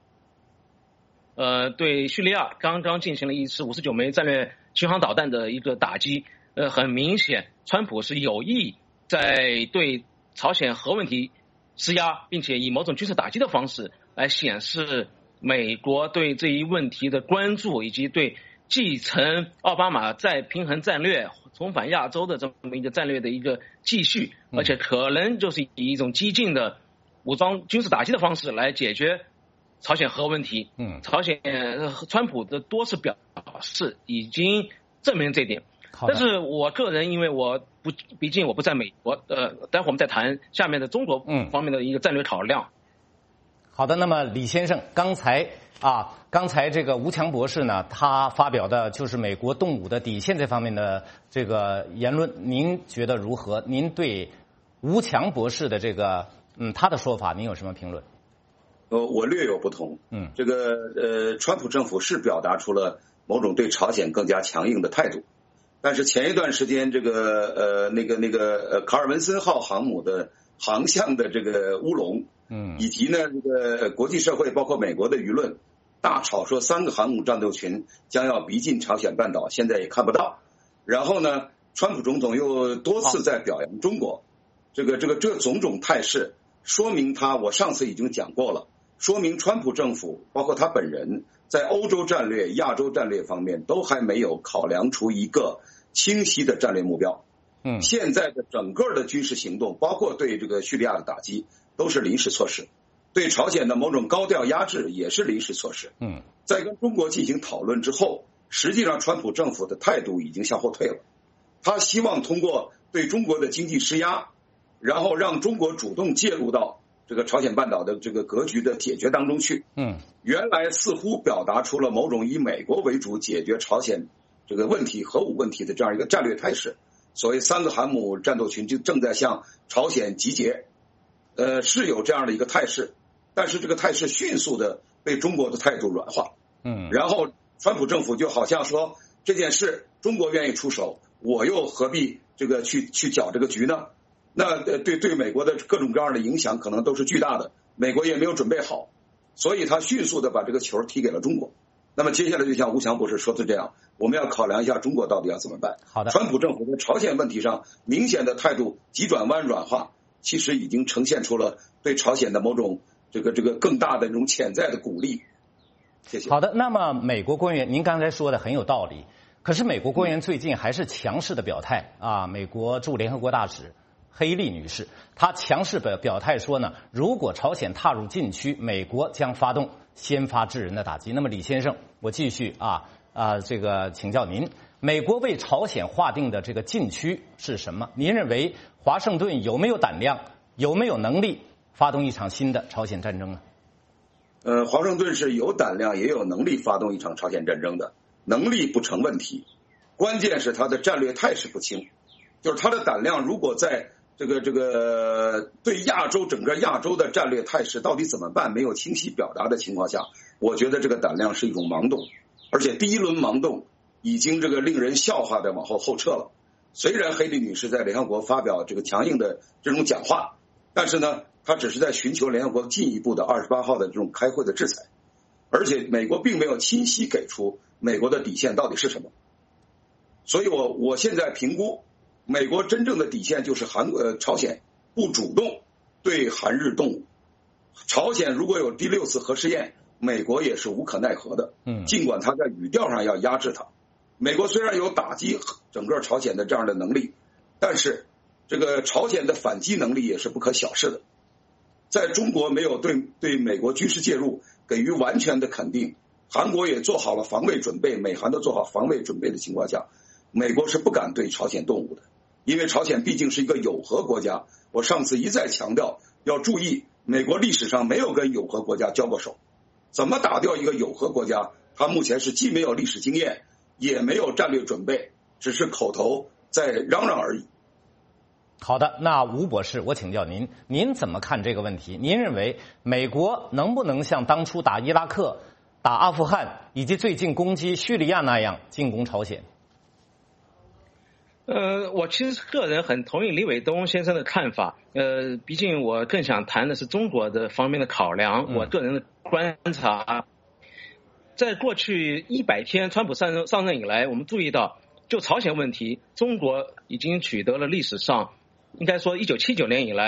对叙利亚刚刚进行了一次59枚战略巡航导弹的一个打击，很明显川普是有意在对朝鲜核问题施压，并且以某种军事打击的方式来显示美国对这一问题的关注，以及对继承奥巴马再平衡战略、重返亚洲的这么一个战略的一个继续，而且可能就是以一种激进的武装军事打击的方式来解决朝鲜核问题。朝鲜川普的多次表示已经证明这一点。但是我个人因为毕竟我不在美国，待会儿我们再谈下面的中国方面的一个战略考量。 好的，那么李先生，刚才这个吴强博士呢，他发表的就是美国动武的底线这方面的这个言论，您觉得如何？您对吴强博士的这个他的说法，您有什么评论？ 我略有不同。这个川普政府是表达出了某种对朝鲜更加强硬的态度。但是前一段时间，这个卡尔文森号航母的航向的这个乌龙，以及呢这个国际社会包括美国的舆论大吵说3个航母战斗群将要逼近朝鲜半岛，现在也看不到。然后呢，川普总统又多次在表扬中国，这种种态势，说明我上次已经讲过了，说明川普政府包括他本人在欧洲战略、亚洲战略方面都还没有考量出一个清晰的战略目标。现在的整个的军事行动，包括对这个叙利亚的打击，都是临时措施，对朝鲜的某种高调压制也是临时措施。在跟中国进行讨论之后，实际上川普政府的态度已经向后退了。他希望通过对中国的经济施压，然后让中国主动介入到这个朝鲜半岛的这个格局的解决当中去。原来似乎表达出了某种以美国为主解决朝鲜这个问题、核武问题的这样一个战略态势。所谓3个航母战斗群就正在向朝鲜集结，是有这样的一个态势，但是这个态势迅速的被中国的态度软化。然后川普政府就好像说这件事中国愿意出手，我又何必这个去搅这个局呢？那对美国的各种各样的影响可能都是巨大的，美国也没有准备好，所以他迅速的把这个球踢给了中国。那么接下来就像吴强博士说的这样，我们要考量一下中国到底要怎么办。 好的， 川普政府在朝鲜问题上明显的态度急转弯软化，其实已经呈现出了对朝鲜的某种这个更大的这种潜在的鼓励。谢谢。 好的，那么美国官员，您刚才说的很有道理，可是美国官员最近还是强势的表态美国驻联合国大使黑利女士，她强势表态说呢，如果朝鲜踏入禁区，美国将发动先发制人的打击。那么李先生，我继续这个请教您，美国为朝鲜划定的这个禁区是什么？您认为华盛顿有没有胆量、有没有能力发动一场新的朝鲜战争呢？ 华盛顿是有胆量也有能力发动一场朝鲜战争的，能力不成问题，关键是他的战略态势不清，就是他的胆量如果在这个对亚洲整个亚洲的战略态势到底怎么办没有清晰表达的情况下，我觉得这个胆量是一种盲动，而且第一轮盲动已经这个令人笑话的往后撤了。虽然黑利女士在联合国发表这个强硬的这种讲话，但是呢，她只是在寻求联合国进一步的28号的这种开会的制裁，而且美国并没有清晰给出美国的底线到底是什么。所以我现在评估，美国真正的底线就是朝鲜不主动对韩日动武，朝鲜如果有第6次核试验，美国也是无可奈何的。尽管他在语调上要压制他，美国虽然有打击整个朝鲜的这样的能力，但是这个朝鲜的反击能力也是不可小视的。在中国没有对美国军事介入给予完全的肯定，韩国也做好了防卫准备，美韩都做好防卫准备的情况下，美国是不敢对朝鲜动武的。因为朝鲜毕竟是一个有核国家，我上次一再强调要注意，美国历史上没有跟有核国家交过手，怎么打掉一个有核国家，他目前是既没有历史经验也没有战略准备，只是口头在嚷嚷而已。 好的，那吴博士，我请教您，您怎么看这个问题？您认为美国能不能像当初打伊拉克、打阿富汗以及最近攻击叙利亚那样进攻朝鲜？ 我其实个人很同意李伟东先生的看法。毕竟我更想谈的是中国的方面的考量。我个人的观察，在过去100天川普上任以来，我们注意到，就朝鲜问题，中国已经取得了历史上应该说1979年以来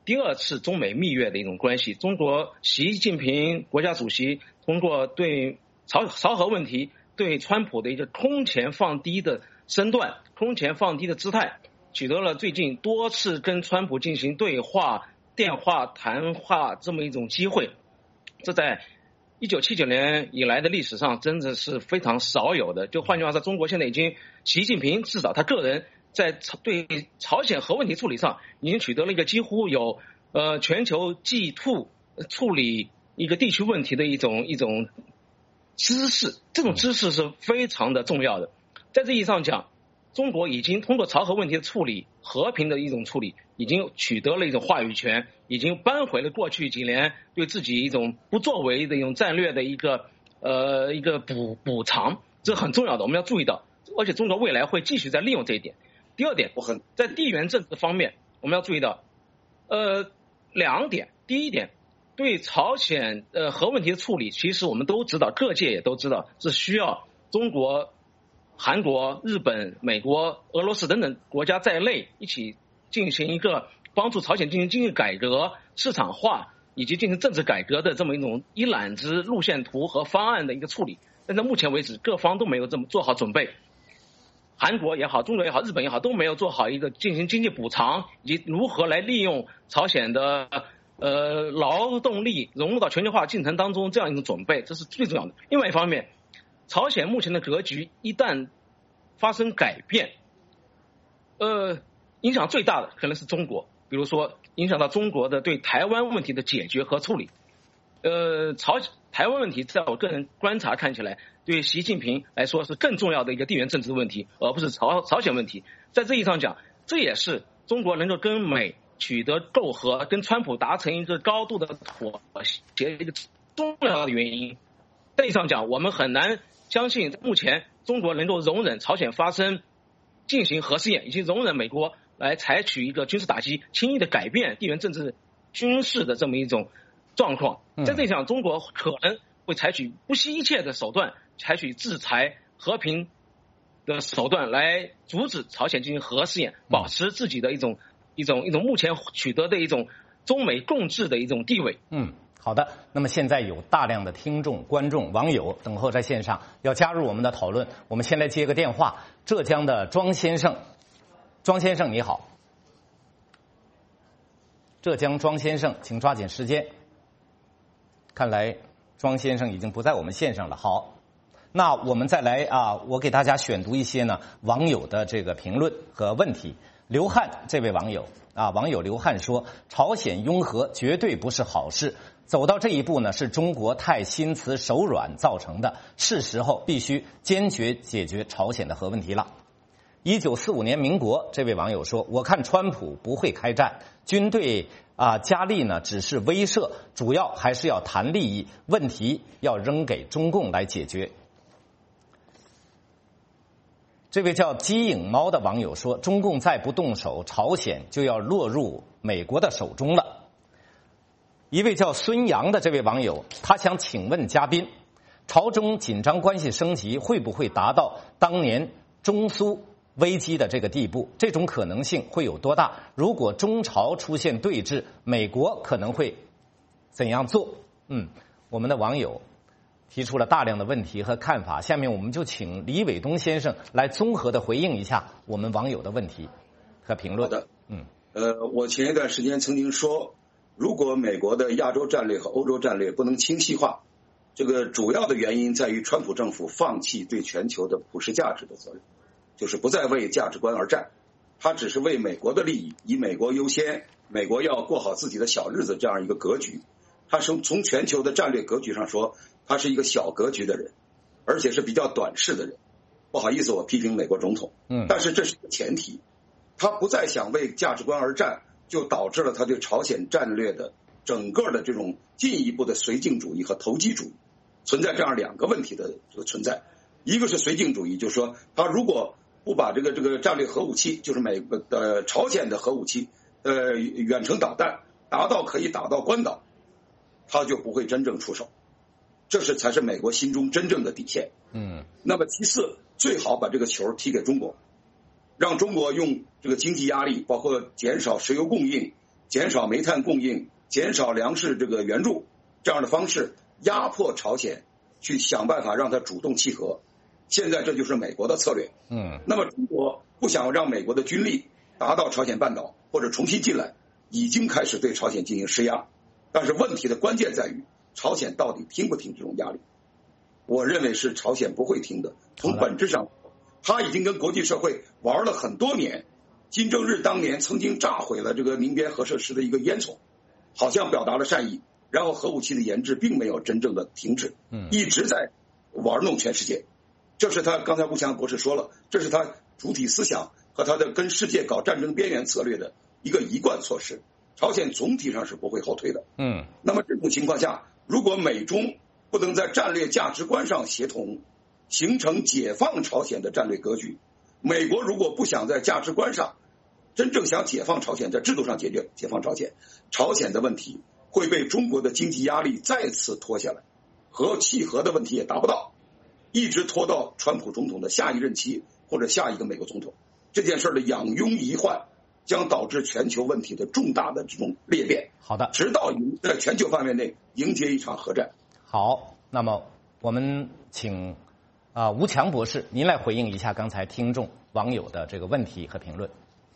第二次中美蜜月的一种关系。中国习近平国家主席通过对朝核问题对川普的一个空前放低的身段、空前放低的姿态，取得了最近多次跟川普进行对话、电话谈话这么一种机会。这在1979年以来的历史上真的是非常少有的。就换句话说，中国现在已经习近平至少他个人在对朝鲜核问题处理上已经取得了一个几乎有全球G2处理一个地区问题的一种知识，这种知识是非常的重要的。在这意义上讲，中国已经通过朝核问题的处理，和平的一种处理，已经取得了一种话语权，已经扳回了过去几年对自己一种不作为的一种战略的一个补偿，这很重要的，我们要注意到，而且中国未来会继续在利用这一点。第二点，在地缘政治方面，我们要注意到2点。第一点，对朝鲜核问题的处理，其实我们都知道，各界也都知道，是需要中国、韩国、日本、美国、俄罗斯等等国家在内一起进行一个帮助朝鲜进行经济改革、市场化以及进行政治改革的这么一种一揽子路线图和方案的一个处理。但在目前为止，各方都没有这么做好准备。韩国也好，中国也好，日本也好，都没有做好一个进行经济补偿以及如何来利用朝鲜的劳动力融入到全球化进程当中这样一种准备，这是最重要的。另外一方面，朝鲜目前的格局一旦发生改变，影响最大的可能是中国，比如说影响到中国的对台湾问题的解决和处理。台湾问题在我个人观察看起来，对习近平来说是更重要的一个地缘政治问题，而不是朝鲜问题。在这意义上讲，这也是中国能够跟美取得媾和，跟川普达成一个高度的妥协一个重要的原因。在意义上讲，我们很难相信目前中国能够容忍朝鲜进行核试验，以及容忍美国来采取一个军事打击，轻易的改变地缘政治军事的这么一种状况。在这一项，中国可能会采取不惜一切的手段，采取制裁、和平的手段来阻止朝鲜进行核试验，保持自己的一种目前取得的一种中美共治的一种地位。 好的。那么现在有大量的听众、观众、网友等候在线上，要加入我们的讨论。我们先来接个电话，浙江的庄先生，庄先生你好。浙江庄先生，请抓紧时间。看来庄先生已经不在我们线上了。好，那我们再来我给大家选读一些呢网友的这个评论和问题。刘汉这位网友网友刘汉说，朝鲜拥核绝对不是好事，走到这一步呢是中国太心慈手软造成的，是时候必须坚决解决朝鲜的核问题了。1945年民国这位网友说，我看川普不会开战，军队加力呢只是威慑，主要还是要谈利益，问题要扔给中共来解决。这位叫鸡影猫的网友说，中共再不动手，朝鲜就要落入美国的手中了。一位叫孙阳的这位网友，他想请问嘉宾，朝中紧张关系升级会不会达到当年中苏危机的这个地步？这种可能性会有多大？如果中朝出现对峙，美国可能会怎样做？我们的网友提出了大量的问题和看法，下面我们就请李伟东先生来综合的回应一下我们网友的问题和评论。 好的，我前一段时间曾经说，如果美国的亚洲战略和欧洲战略不能清晰化，这个主要的原因在于川普政府放弃对全球的普世价值的责任，就是不再为价值观而战，他只是为美国的利益，以美国优先，美国要过好自己的小日子这样一个格局。他从全球的战略格局上说，他是一个小格局的人，而且是比较短视的人。不好意思，我批评美国总统，但是这是个前提，他不再想为价值观而战，就导致了他对朝鲜战略的整个的这种进一步的绥靖主义和投机主义，存在这样两个问题的这个存在。一个是绥靖主义，就是说他如果不把这个战略核武器，就是朝鲜的核武器远程导弹达到可以打到关岛，他就不会真正出手，这才是美国心中真正的底线。那么其次，最好把这个球踢给中国，让中国用这个经济压力，包括减少石油供应， 减少煤炭供应、减少粮食这个援助这样的方式压迫朝鲜，去想办法让它主动契合。现在这就是美国的策略。那么中国不想让美国的军力达到朝鲜半岛或者重新进来，已经开始对朝鲜进行施压。但是问题的关键在于，朝鲜到底听不听这种压力？我认为是朝鲜不会听的。从本质上，他已经跟国际社会玩了很多年。金正日当年曾经炸毁了这个宁边核设施的一个烟囱，好像表达了善意，然后核武器的研制并没有真正的停止，一直在玩弄全世界。这是他刚才吴强博士说了，这是他主体思想和他的跟世界搞战争边缘策略的一个一贯措施。朝鲜总体上是不会后退的。那么这种情况下，如果美中不能在战略价值观上协同，形成解放朝鲜的战略格局，美国如果不想在价值观上真正想解放朝鲜，在制度上解决解放朝鲜，朝鲜的问题会被中国的经济压力再次拖下来，和契合的问题也达不到，一直拖到川普总统的下一任期或者下一个美国总统。这件事的养拥遗患将导致全球问题的重大的这种裂变。 好的， 直到在全球范围内迎接一场核战。 好，那么我们请吴强博士，您来回应一下刚才听众网友的这个问题和评论。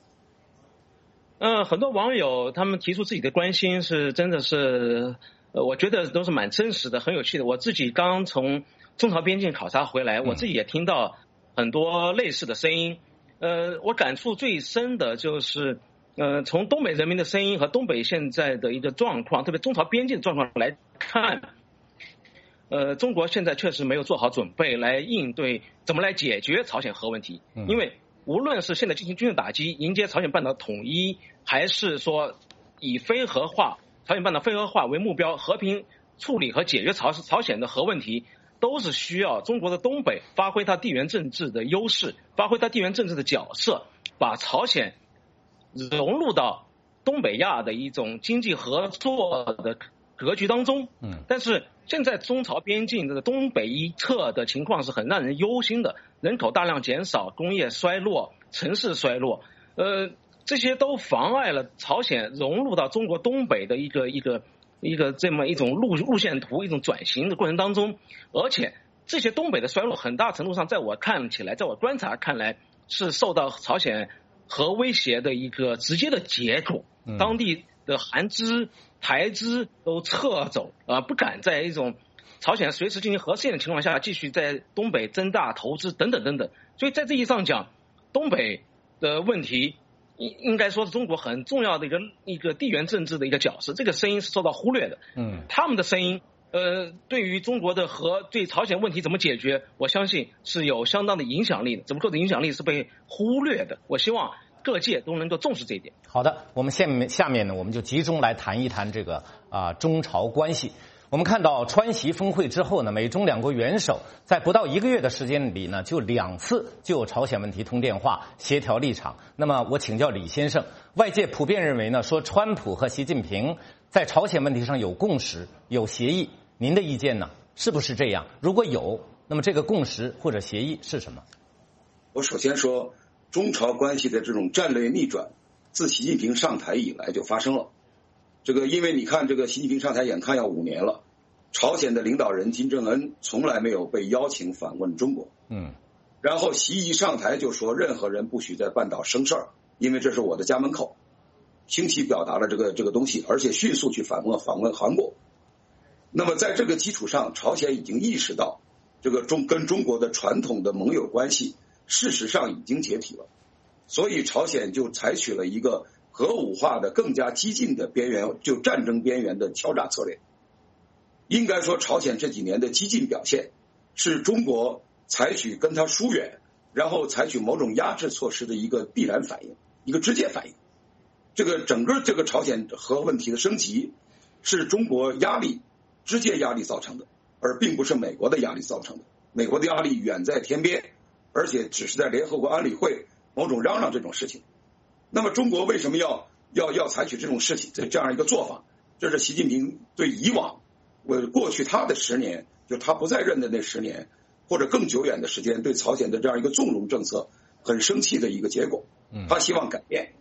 很多网友他们提出自己的关心是真的是，我觉得都是蛮真实的，很有趣的。我自己刚从中朝边境考察回来，我自己也听到很多类似的声音。我感触最深的就是，从东北人民的声音和东北现在的一个状况，特别中朝边境的状况来看，中国现在确实没有做好准备来应对怎么来解决朝鲜核问题，因为无论是现在进行军事打击，迎接朝鲜半岛统一，还是说以非核化、朝鲜半岛非核化为目标，和平处理和解决朝鲜的核问题，都是需要中国的东北发挥它地缘政治的优势，发挥它地缘政治的角色，把朝鲜融入到东北亚的一种经济合作的格局当中。但是现在中朝边境的东北一侧的情况是很让人忧心的，人口大量减少，工业衰落，城市衰落，这些都妨碍了朝鲜融入到中国东北的一个这么一种路线图，一种转型的过程当中。而且这些东北的衰落很大程度上在我观察看来是受到朝鲜核威胁的一个直接的结果，当地的韩资台资都撤走，不敢在一种朝鲜随时进行核试验的情况下继续在东北增大投资等等等等。所以在这意义上讲，东北的问题应该说是中国很重要的一个地缘政治的一个角色，这个声音是受到忽略的。他们的声音对于中国的对朝鲜问题怎么解决，我相信是有相当的影响力的，只不过的影响力是被忽略的。我希望各界都能够重视这一点。 好的，我们下面呢，我们就集中来谈一谈这个中朝关系。我们看到川习峰会之后呢，美中两国元首在不到1个月的时间里呢，就2次就朝鲜问题通电话协调立场。那么我请教李先生，外界普遍认为呢，说川普和习近平在朝鲜问题上有共识、有协议，您的意见呢？是不是这样？如果有，那么这个共识或者协议是什么？ 我首先说，中朝关系的这种战略逆转，自习近平上台以来就发生了。这个因为你看，这个习近平上台眼看要5年了，朝鲜的领导人金正恩从来没有被邀请访问中国。然后习一上台就说，任何人不许在半岛生事儿，因为这是我的家门口，清晰表达了这个东西，而且迅速去访问韩国。那么在这个基础上，朝鲜已经意识到这个跟中国的传统的盟友关系事实上已经解体了，所以朝鲜就采取了一个核武化的更加激进的边缘，就战争边缘的敲诈策略。应该说，朝鲜这几年的激进表现是中国采取跟他疏远，然后采取某种压制措施的一个必然反应，一个直接反应。这个整个这个朝鲜核问题的升级是中国直接压力造成的，而并不是美国的压力造成的。美国的压力远在天边，而且只是在联合国安理会某种嚷嚷这种事情。那么中国为什么要采取这种事情，这样一个做法？这是习近平对以往过去他的10年，就他不在任的那10年或者更久远的时间，对朝鲜的这样一个纵容政策很生气的一个结果。他希望改变，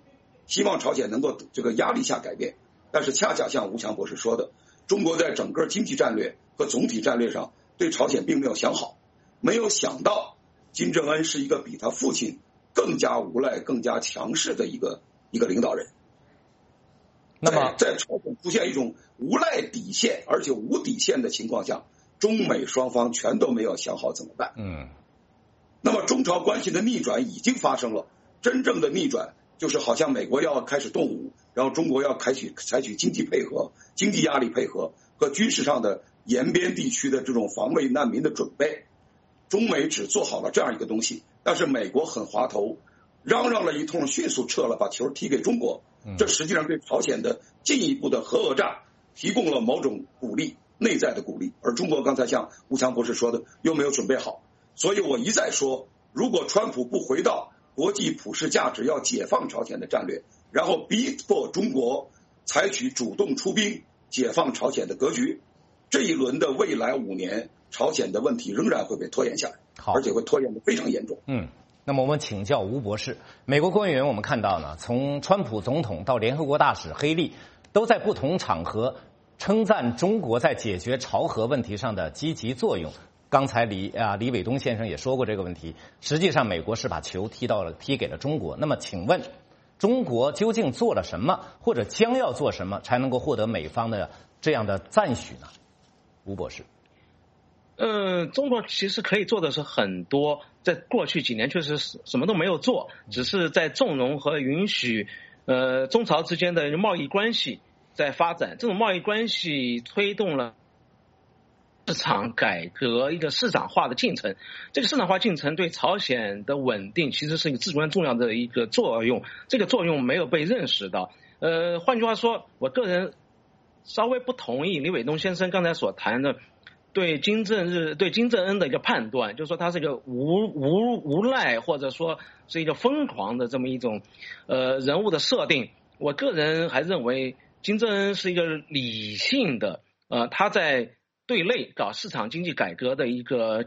希望朝鲜能够这个压力下改变。但是恰恰像吴强博士说的，中国在整个经济战略和总体战略上对朝鲜并没有想好，没有想到金正恩是一个比他父亲更加无赖、更加强势的一个领导人。 那么在朝鲜出现一种无赖底线而且无底线的情况下，中美双方全都没有想好怎么办。那么中朝关系的逆转已经发生了，真正的逆转就是好像美国要开始动武，然后中国要采取经济配合、经济压力配合和军事上的沿边地区的这种防卫难民的准备。中美只做好了这样一个东西，但是美国很滑头，嚷嚷了一通，迅速撤了，把球踢给中国。这实际上对朝鲜的进一步的核讹诈提供了某种鼓励，内在的鼓励。而中国刚才像吴强博士说的，又没有准备好。所以我一再说，如果川普不回到国际普世价值要解放朝鲜的战略，然后逼迫中国采取主动出兵解放朝鲜的格局，这一轮的未来5年，朝鲜的问题仍然会被拖延下来，而且会拖延得非常严重。 那么我们请教吴博士，美国官员我们看到呢，从川普总统到联合国大使黑利，都在不同场合称赞中国在解决朝核问题上的积极作用。刚才李伟东先生也说过这个问题，实际上美国是把球踢给了中国。那么请问中国究竟做了什么，或者将要做什么，才能够获得美方的这样的赞许呢？吴博士。 中国其实可以做的是很多，在过去几年确实什么都没有做，只是在纵容和允许中朝之间的贸易关系在发展，这种贸易关系推动了市场改革一个市场化的进程。这个市场化进程对朝鲜的稳定其实是一个至关重要的一个作用，这个作用没有被认识到。换句话说，我个人稍微不同意李伟东先生刚才所谈的对金正恩的一个判断，就是说他是一个无赖，或者说是一个疯狂的这么一种人物的设定。我个人还认为金正恩是一个理性的他在对内搞市场经济改革的一个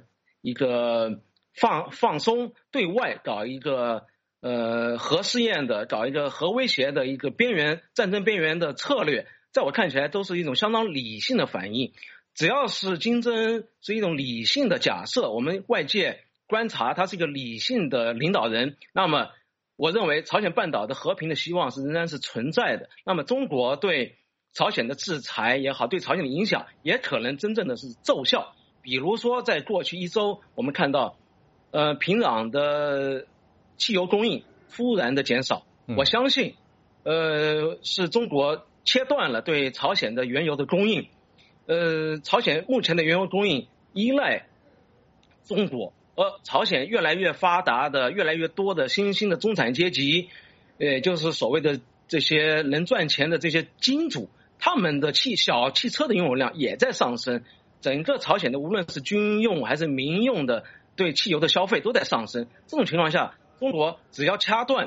放松，对外搞一个核试验的，搞一个核威胁的一个战争边缘的策略，在我看起来都是一种相当理性的反应。只要是金正恩是一种理性的假设，我们外界观察他是一个理性的领导人，那么我认为朝鲜半岛的和平的希望仍然是存在的。那么中国对朝鲜的制裁也好，对朝鲜的影响也可能真正的是奏效。比如说在过去1周，我们看到平壤的汽油供应突然的减少，我相信是中国切断了对朝鲜的原油的供应。朝鲜目前的原油供应依赖中国，而朝鲜越来越发达的越来越多的新兴的中产阶级，就是所谓的这些能赚钱的这些金主，他们的小汽车的拥有量也在上升，整个朝鲜的无论是军用还是民用的对汽油的消费都在上升。这种情况下，中国只要掐断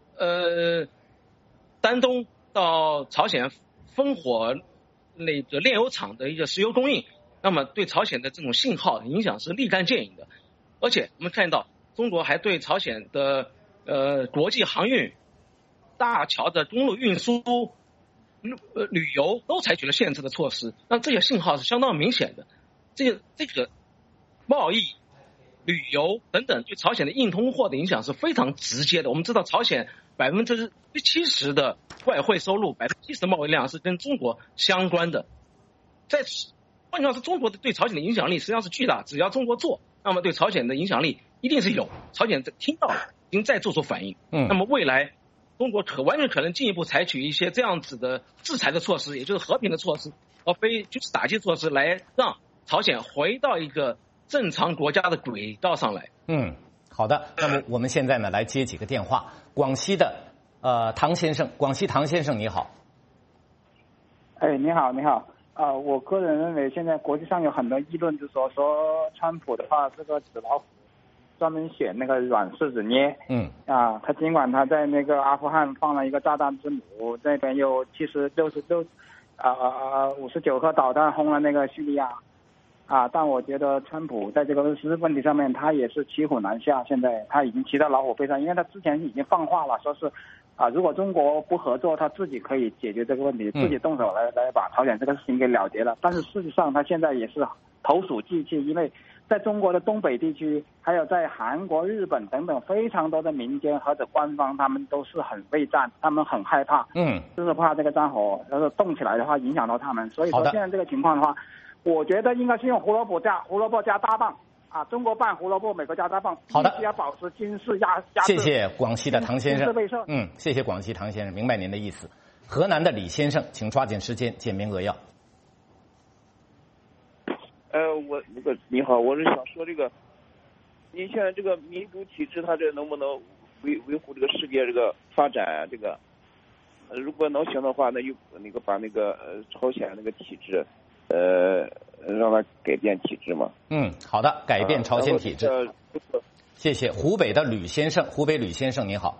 丹东到朝鲜烽火那个炼油厂的一个石油供应，那么对朝鲜的这种信号影响是立竿见影的。而且我们看到中国还对朝鲜的国际航运、大桥的公路运输、旅游都采取了限制的措施，那这些信号是相当明显的。这个贸易、旅游等等对朝鲜的硬通货的影响是非常直接的。我们知道朝鲜70%的外汇收入，70%的贸易量是跟中国相关的。换句话说，中国对朝鲜的影响力实际上是巨大，只要中国做，那么对朝鲜的影响力一定是有。朝鲜听到了，已经在做出反应。那么未来中国完全可能进一步采取一些这样子的制裁的措施，也就是和平的措施，而非军事打击措施，来让朝鲜回到一个正常国家的轨道上来。 好的，那么我们现在呢来接几个电话。广西的唐先生，广西唐先生你好。 你好，你好。我个人认为现在国际上有很多议论，就是说川普的话是个纸老虎，专门选那个软柿子捏。他尽管他在那个阿富汗放了一个炸弹之母，那边又59颗导弹轰了那个叙利亚。但我觉得川普在这个问题上面他也是骑虎难下，现在他已经骑到老虎背上，因为他之前已经放话了，说是如果中国不合作，他自己可以解决这个问题，自己动手来把朝鲜这个事情给了结了。但是事实上，他现在也是投鼠忌器，因为在中国的东北地区，还有在韩国、日本等等非常多的民间或者官方，他们都是很畏战，他们很害怕，就是怕这个战火要是动起来的话，影响到他们。所以说现在这个情况的话，我觉得应该是用胡萝卜加大棒。中国拌胡萝卜，美国加大棒。 好的， 必须要保持军事压制。 谢谢广西的唐先生。谢谢广西唐先生，明白您的意思。河南的李先生，请抓紧时间简明扼要。 你好，我是想说这个，您现在这个民主体制，它这能不能维护这个世界这个发展啊？这个，如果能行的话，那就把朝鲜那个体制，让它改变体制嘛。 好的，改变朝鲜体制。谢谢。湖北的吕先生，湖北吕先生您好。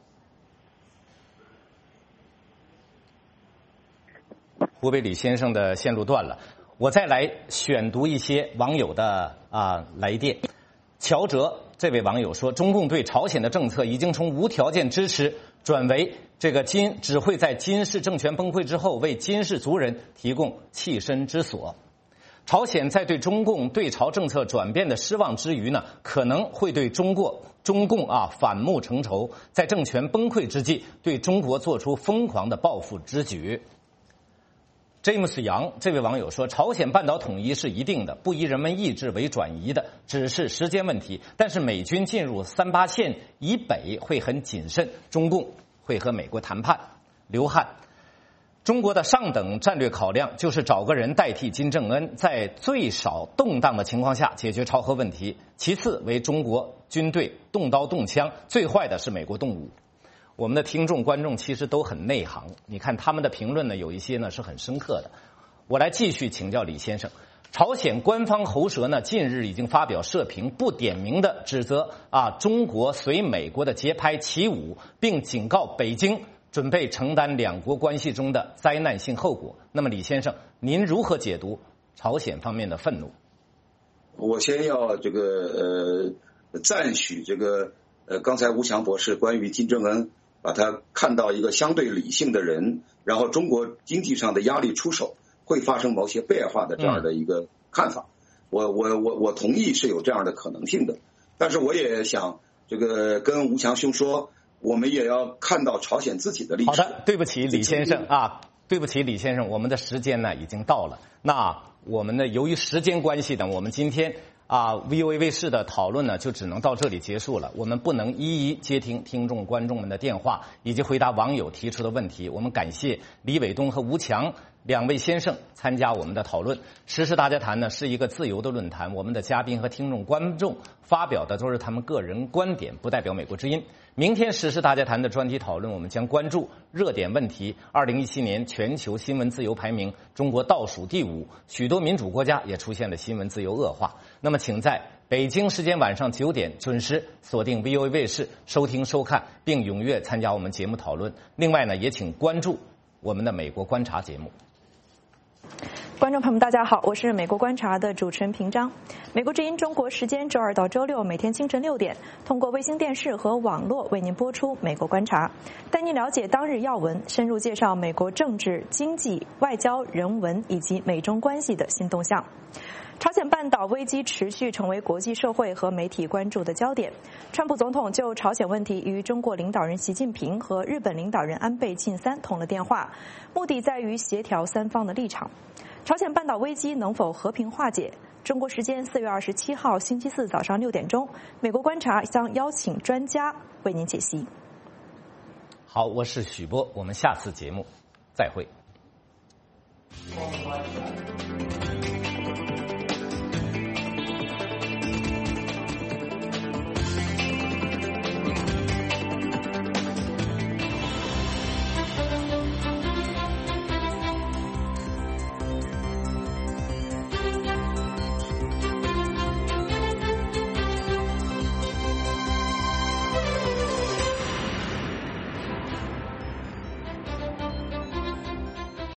湖北吕先生的线路断了，我再来选读一些网友的来电。乔哲这位网友说，中共对朝鲜的政策已经从无条件支持转为只会在金氏政权崩溃之后为金氏族人提供栖身之所。朝鲜在对中共对朝政策转变的失望之余呢，可能会对中共反目成仇，在政权崩溃之际对中国做出疯狂的报复之举。詹姆斯杨这位网友说，朝鲜半岛统一是一定的，不以人们意志为转移的，只是时间问题。但是美军进入38线以北会很谨慎，中共会和美国谈判。刘汉，中国的上等战略考量就是找个人代替金正恩，在最少动荡的情况下解决朝核问题，其次为中国军队动刀动枪，最坏的是美国动武。我们的听众观众其实都很内行，你看他们的评论呢，有一些呢是很深刻的。我来继续请教李先生。朝鲜官方喉舌呢近日已经发表社评，不点名的指责中国随美国的节拍起舞，并警告北京准备承担两国关系中的灾难性后果。那么李先生，您如何解读朝鲜方面的愤怒？ 我先要赞许刚才吴强博士关于金正恩把他看到一个相对理性的人，然后中国经济上的压力出手会发生某些变化的这样的一个看法。我同意是有这样的可能性的，但是我也想跟吴强兄说，我们也要看到朝鲜自己的历史。 好的，对不起李先生对不起李先生，我们的时间呢已经到了。那我们呢由于时间关系呢，我们今天VOA 卫视的讨论呢就只能到这里结束了。我们不能一一接听听众观众们的电话以及回答网友提出的问题。我们感谢李伟东和吴强两位先生参加我们的讨论。时事大家谈呢是一个自由的论坛，我们的嘉宾和听众观众发表的都是他们个人观点，不代表美国之音。明天时事大家谈的专题讨论，我们将关注热点问题。2017年全球新闻自由排名，中国倒数第5，许多民主国家也出现了新闻自由恶化。那么请在北京时间晚上9点准时锁定 VOA 卫视收听收看，并踊跃参加我们节目讨论。另外呢，也请关注我们的美国观察节目。 观众朋友们大家好，我是美国观察的主持人平章。美国之音中国时间周2到周6每天清晨6点，通过卫星电视和网络为您播出美国观察，带您了解当日要闻，深入介绍美国政治、经济、外交、人文以及美中关系的新动向。朝鲜半岛危机持续成为国际社会和媒体关注的焦点。川普总统就朝鲜问题与中国领导人习近平和日本领导人安倍晋三通了电话，目的在于协调三方的立场。朝鲜半岛危机能否和平化解？中国时间4月27号星期四早上6点钟，美国观察将邀请专家为您解析。 好，我是许波，我们下次节目再会。